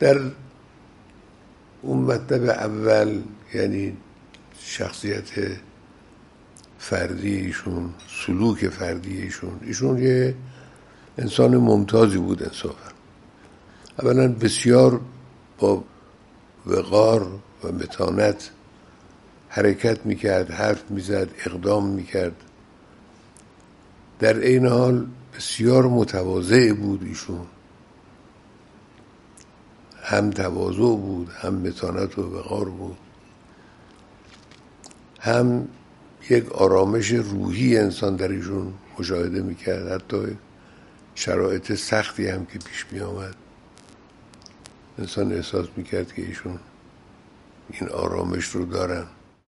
در اون مطلب اول، یعنی شخصیت فردی ایشون، سلوک فردی ایشون یه انسان ممتازی بود انصافا. اولا بسیار با وقار و متانت حرکت میکرد، حرف میزد، اقدام میکرد. در این حال بسیار متواضع بود ایشون، هم تواضع بود، هم متانت و وقار بود، هم یک آرامش روحی انسان در ایشون مشاهده میکرد. حتی شرایط سختی هم که پیش می آمد انسان احساس میکرد که ایشون این آرامش رو دارن.